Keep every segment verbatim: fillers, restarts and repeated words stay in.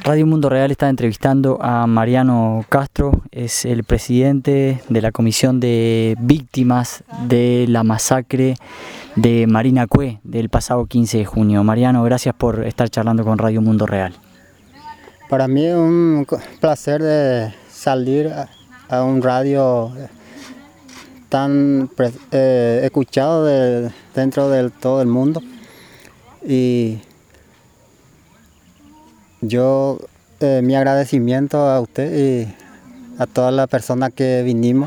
Radio Mundo Real está entrevistando a Mariano Castro, es el presidente de la Comisión de Víctimas de la Masacre de Marina Cue del pasado quince de junio. Mariano, gracias por estar charlando con Radio Mundo Real. Para mí es un placer de salir a, a un radio tan eh, escuchado de, dentro de todo el mundo. Y yo, eh, mi agradecimiento a usted y a todas las personas que vinimos.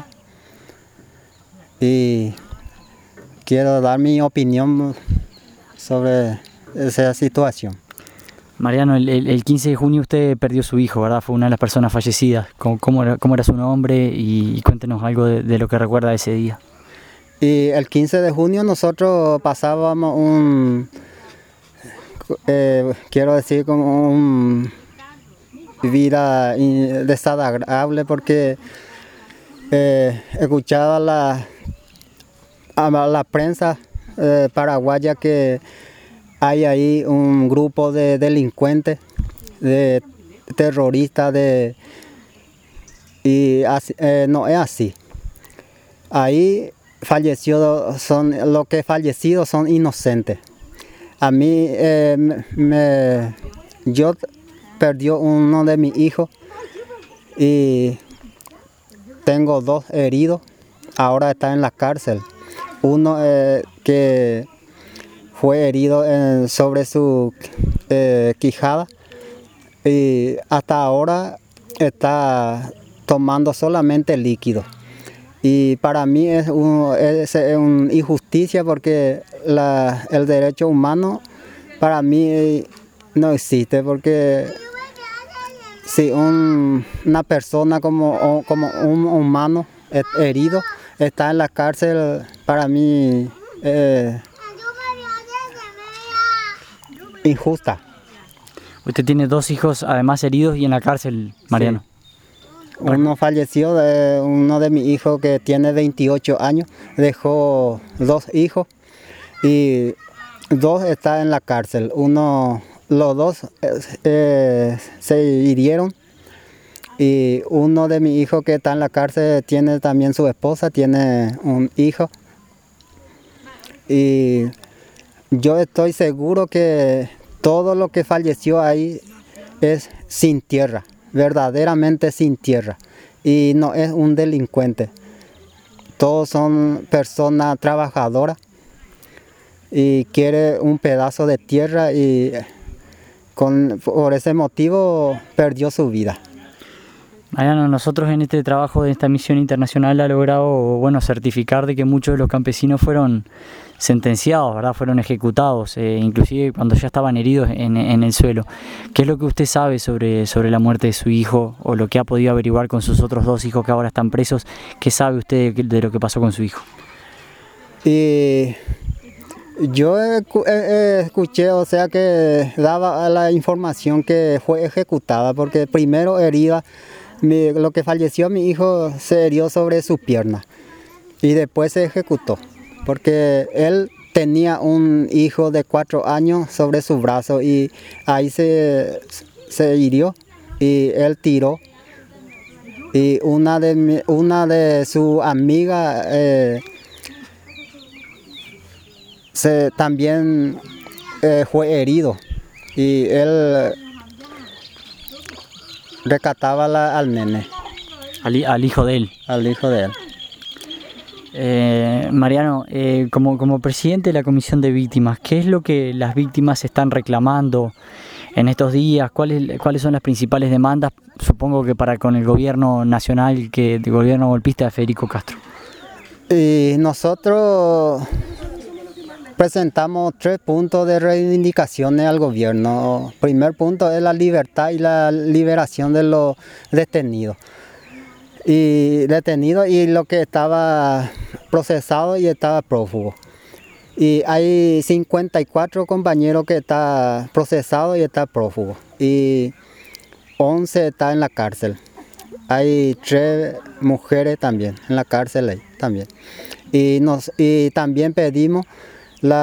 Y quiero dar mi opinión sobre esa situación. Mariano, el, el quince de junio usted perdió su hijo, ¿verdad? Fue una de las personas fallecidas. ¿Cómo, cómo, era, cómo era su nombre? Y, y cuéntenos algo de, de lo que recuerda de ese día. Y el quince de junio nosotros pasábamos un... Eh, quiero decir como una vida desagradable porque eh, escuchaba la, a la prensa eh, paraguaya que hay ahí un grupo de delincuentes, de terroristas, de, y así, eh, no es así. Ahí fallecidos son, los que fallecidos son inocentes. A mí, eh, me, yo perdí uno de mis hijos y tengo dos heridos, ahora está en la cárcel. Uno eh, que fue herido en, sobre su eh, quijada y hasta ahora está tomando solamente líquido. Y para mí es, un, es, es una injusticia porque la, el derecho humano para mí no existe, porque si un, una persona como, como un humano herido está en la cárcel, para mí es injusta. Usted tiene dos hijos además heridos y en la cárcel, Mariano. Sí. Uno falleció, de, uno de mis hijos que tiene veintiocho años, dejó dos hijos y dos están en la cárcel. Uno, los dos eh, se hirieron y uno de mis hijos que está en la cárcel tiene también su esposa, tiene un hijo. Y yo estoy seguro que todo lo que falleció ahí es sin tierra. Verdaderamente sin tierra, y no es un delincuente. Todos son personas trabajadoras y quiere un pedazo de tierra y con, por ese motivo perdió su vida. Mariano, nosotros en este trabajo de esta misión internacional ha logrado, bueno, certificar de que muchos de los campesinos fueron sentenciados, ¿verdad? Fueron ejecutados, eh, inclusive cuando ya estaban heridos en, en el suelo. ¿Qué es lo que usted sabe sobre, sobre la muerte de su hijo o lo que ha podido averiguar con sus otros dos hijos que ahora están presos? ¿Qué sabe usted de, de lo que pasó con su hijo? Y yo escuché, o sea, que daba la información que fue ejecutada, porque primero herida, mi, lo que falleció mi hijo se hirió sobre su pierna y después se ejecutó, porque él tenía un hijo de cuatro años sobre su brazo y ahí se, se hirió y él tiró. Y una de, mi, una de sus amigas eh, se, también eh, fue herido y él rescataba la, al nene. Al, al hijo de él. Al hijo de él. Eh, Mariano, eh, como, como presidente de la Comisión de Víctimas, ¿qué es lo que las víctimas están reclamando en estos días? ¿Cuáles, cuáles son las principales demandas? Supongo que para con el gobierno nacional, que el gobierno golpista de Federico Castro. Y nosotros presentamos tres puntos de reivindicaciones al gobierno. El primer punto es la libertad y la liberación de los detenidos. Y detenidos y lo que estaba procesado y estaba prófugo. Y hay cincuenta y cuatro compañeros que están procesados y están prófugos. Y once están en la cárcel. Hay tres mujeres también en la cárcel ahí, también. Y, nos, y también pedimos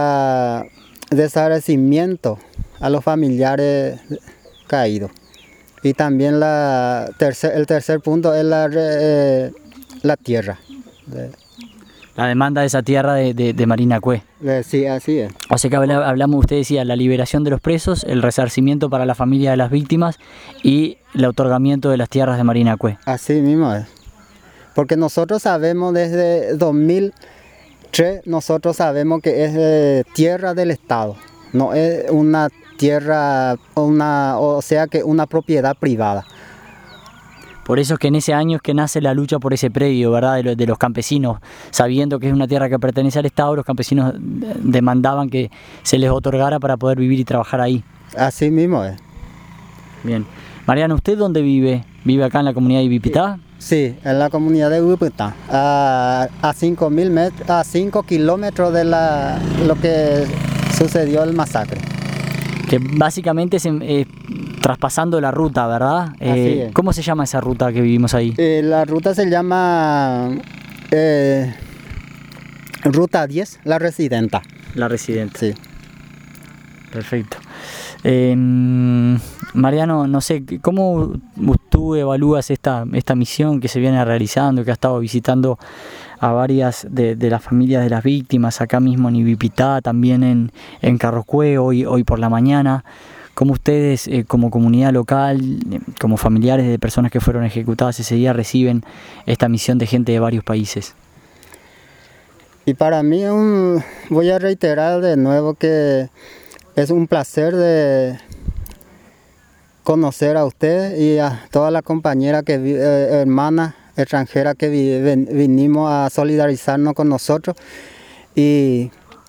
la desaparecimiento a los familiares caídos. Y también la tercer, el tercer punto es la, eh, la tierra. La demanda de esa tierra de, de, de Marinacue. Sí, así es. O sea que hablamos, usted decía, la liberación de los presos, el resarcimiento para la familia de las víctimas y el otorgamiento de las tierras de Marinacue. Así mismo es. Porque nosotros sabemos desde dos mil tres, nosotros sabemos que es eh, tierra del Estado, no es una tierra, una, o sea que una propiedad privada. Por eso es que en ese año es que nace la lucha por ese predio, ¿verdad? De los, de los campesinos, sabiendo que es una tierra que pertenece al Estado, los campesinos demandaban que se les otorgara para poder vivir y trabajar ahí. Así mismo es. Bien. Mariano, ¿usted dónde vive? ¿Vive acá en la comunidad de Ibipitá? Sí, en la comunidad de Ibipitá, a, a cinco mil metros, a cinco kilómetros de la, lo que sucedió el masacre. Que básicamente es eh, traspasando la ruta, ¿verdad? Eh, ¿Cómo se llama esa ruta que vivimos ahí? Eh, la ruta se llama eh, Ruta diez, La Residenta. La Residenta. Sí. Perfecto. Eh, Mariano, no sé, ¿cómo tú evalúas esta, esta misión que se viene realizando, que ha estado visitando a varias de, de las familias de las víctimas, acá mismo en Ibipitá, también en, en Carrocue, hoy, hoy por la mañana? ¿Cómo ustedes, eh, como comunidad local, eh, como familiares de personas que fueron ejecutadas ese día, reciben esta misión de gente de varios países? Y para mí, un, voy a reiterar de nuevo que es un placer de conocer a usted y a todas las compañeras, que, eh, hermanas extranjeras que vi, ven, vinimos a solidarizarnos con nosotros. Y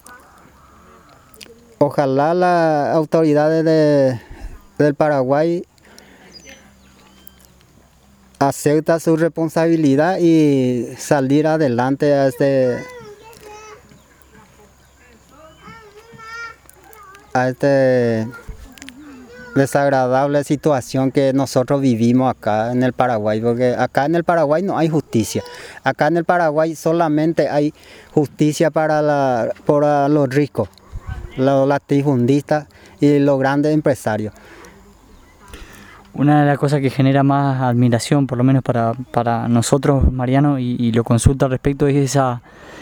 ojalá las autoridades de, del Paraguay acepten su responsabilidad y salir adelante a este, a este desagradable situación que nosotros vivimos acá en el Paraguay, porque acá en el Paraguay no hay justicia. Acá en el Paraguay solamente hay justicia para, la, para los ricos, los latifundistas y los grandes empresarios. Una de las cosas que genera más admiración, por lo menos para, para nosotros, Mariano, y, y lo consulta al respecto, es esa,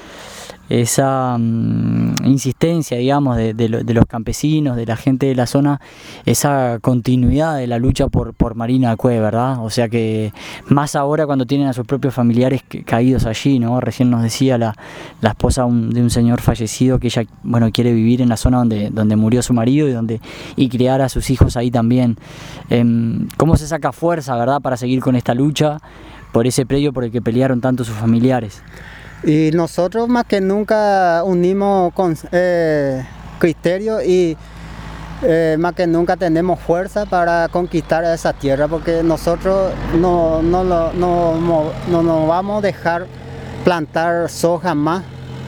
esa um, insistencia, digamos, de, de, de los campesinos, de la gente de la zona, esa continuidad de la lucha por, por Marinacue, ¿verdad? O sea que más ahora cuando tienen a sus propios familiares caídos allí, ¿no? Recién nos decía la, la esposa un, de un señor fallecido que ella, bueno, quiere vivir en la zona donde, donde murió su marido y, donde, y criar a sus hijos ahí también. Eh, ¿Cómo se saca fuerza, verdad, para seguir con esta lucha por ese predio por el que pelearon tanto sus familiares? Y nosotros más que nunca unimos con eh, criterio y eh, más que nunca tenemos fuerza para conquistar esa tierra, porque nosotros no nos no, no, no, no, no vamos a dejar plantar soja más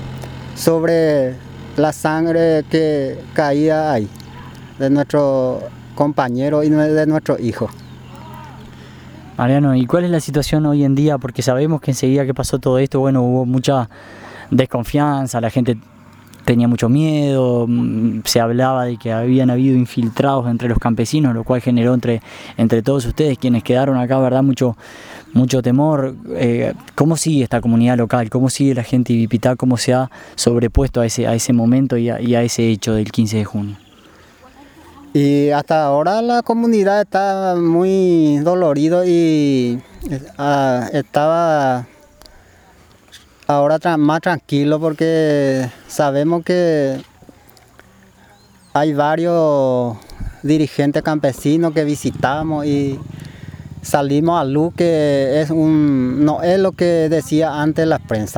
sobre la sangre que caía ahí de nuestro compañero y de nuestros hijos. Mariano, ¿y cuál es la situación hoy en día? Porque sabemos que enseguida que pasó todo esto, bueno, hubo mucha desconfianza, la gente tenía mucho miedo, se hablaba de que habían habido infiltrados entre los campesinos, lo cual generó entre, entre todos ustedes, quienes quedaron acá, ¿verdad?, mucho, mucho temor. Eh, ¿Cómo sigue esta comunidad local? ¿Cómo sigue la gente de Ibipitá? ¿Cómo se ha sobrepuesto a ese, a ese momento y a, y a ese hecho del quince de junio? Y hasta ahora la comunidad está muy dolorido y uh, estaba ahora tra más tranquilo, porque sabemos que hay varios dirigentes campesinos que visitamos y salimos a luz que es un, no es lo que decía antes la prensa.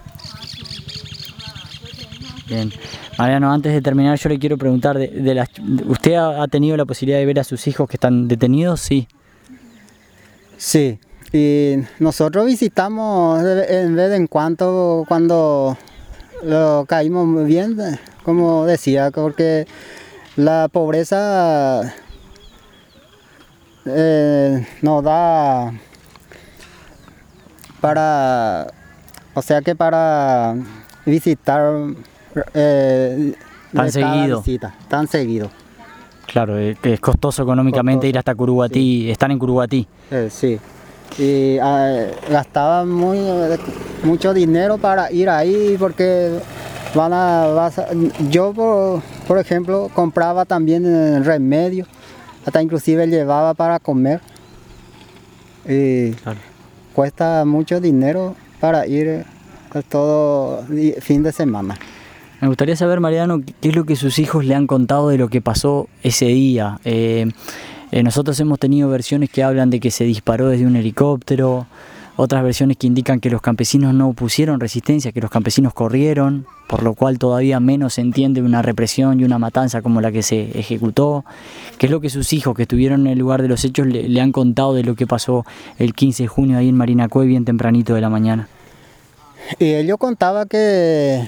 Bien. Mariano, antes de terminar yo le quiero preguntar, de, de las, ¿usted ha, ha tenido la posibilidad de ver a sus hijos que están detenidos? Sí. Sí, y nosotros visitamos en vez en cuando cuando lo caímos bien, como decía, porque la pobreza eh, nos da para, o sea que para visitar Eh, tan seguido visita, tan seguido. Claro, eh, que es costoso económicamente Costoso, ir hasta Curuguatí, sí. están en Curuguatí. Eh, sí. Y eh, gastaba muy, mucho dinero para ir ahí porque van a, vas a- yo por, por ejemplo compraba también eh, remedio, hasta inclusive llevaba para comer. Y Claro. cuesta mucho dinero para ir eh, todo di- fin de semana. Me gustaría saber, Mariano, qué es lo que sus hijos le han contado de lo que pasó ese día. Eh, eh, nosotros hemos tenido versiones que hablan de que se disparó desde un helicóptero, otras versiones que indican que los campesinos no opusieron resistencia, que los campesinos corrieron, por lo cual todavía menos se entiende una represión y una matanza como la que se ejecutó. ¿Qué es lo que sus hijos que estuvieron en el lugar de los hechos le, le han contado de lo que pasó el quince de junio ahí en Marinacue, bien tempranito de la mañana? Y ellos contaba que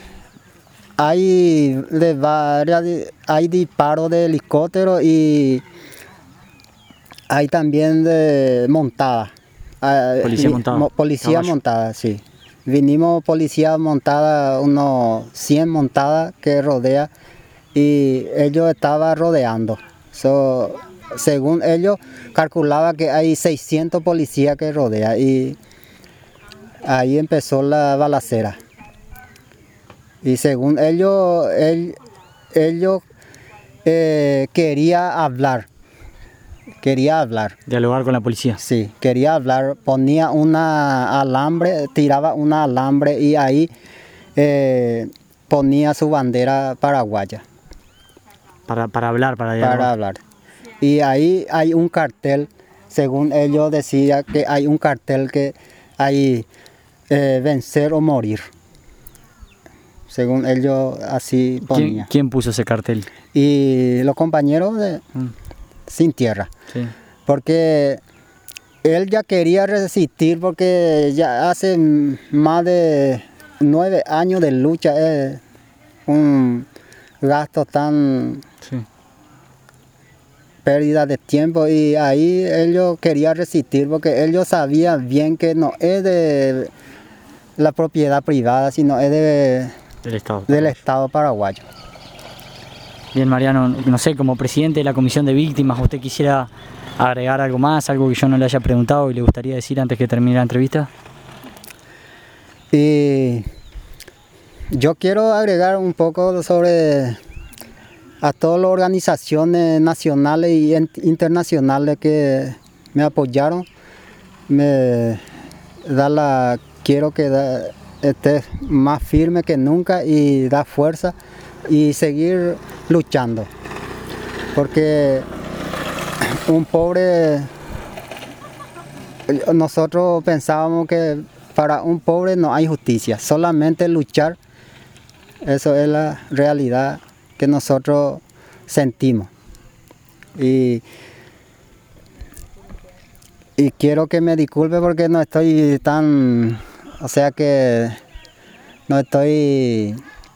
hay, de varias, hay disparos de helicóptero y hay también de montada. Ah, Policía vi- montada, mo- Policía caballo. montada, sí. Vinimos policía montada, unos cien montadas que rodea y ellos estaban rodeando. So, según ellos, calculaba que hay seiscientos policías que rodea y ahí empezó la balacera. Y según ellos, él- ellos eh, quería hablar, quería hablar, Dialogar con la policía. sí, quería hablar, ponía una alambre, tiraba una alambre y ahí eh, ponía su bandera paraguaya Para, para hablar, para dialogar. para hablar. Y ahí hay un cartel, según ellos decía que hay un cartel que hay eh, vencer o morir. Según ellos así ¿Quién, ponía. quién puso ese cartel? Y los compañeros de Mm, Sin Tierra, sí. porque él ya quería resistir porque ya hace mm, más de nueve años de lucha, es un gasto tan Sí. pérdida de tiempo y ahí ellos querían resistir porque ellos sabían bien que no es de la propiedad privada, sino es de, Del Estado. del Estado paraguayo. Bien, Mariano, no sé, como presidente de la Comisión de Víctimas, ¿usted quisiera agregar algo más, algo que yo no le haya preguntado y le gustaría decir antes que termine la entrevista? Y yo quiero agregar un poco sobre a todas las organizaciones nacionales y in- internacionales que me apoyaron. Me da la, quiero que da- esté más firme que nunca y da fuerza y seguir luchando. Porque un pobre, nosotros pensábamos que para un pobre no hay justicia, solamente luchar, eso es la realidad que nosotros sentimos. Y, y quiero que me disculpe porque no estoy tan, o sea que no estoy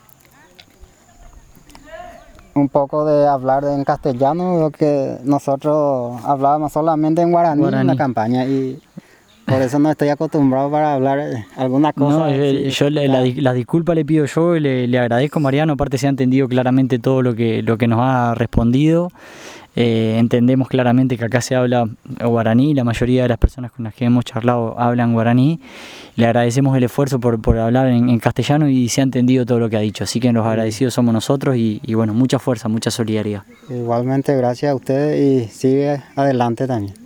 un poco de hablar en castellano, porque nosotros hablábamos solamente en guaraní, Guaraní. en la campaña y por eso no estoy acostumbrado para hablar eh, alguna cosa. No, yo, así. yo le- la, la disculpa le pido yo y le, le agradezco, Mariano, aparte se ha entendido claramente todo lo que, lo que nos ha respondido. Eh, entendemos claramente que acá se habla guaraní, la mayoría de las personas con las que hemos charlado hablan guaraní. Le agradecemos el esfuerzo por, por hablar en, en castellano y se ha entendido todo lo que ha dicho, así que los agradecidos somos nosotros y, y bueno, mucha fuerza, mucha solidaridad. Igualmente, gracias a ustedes y sigue adelante también.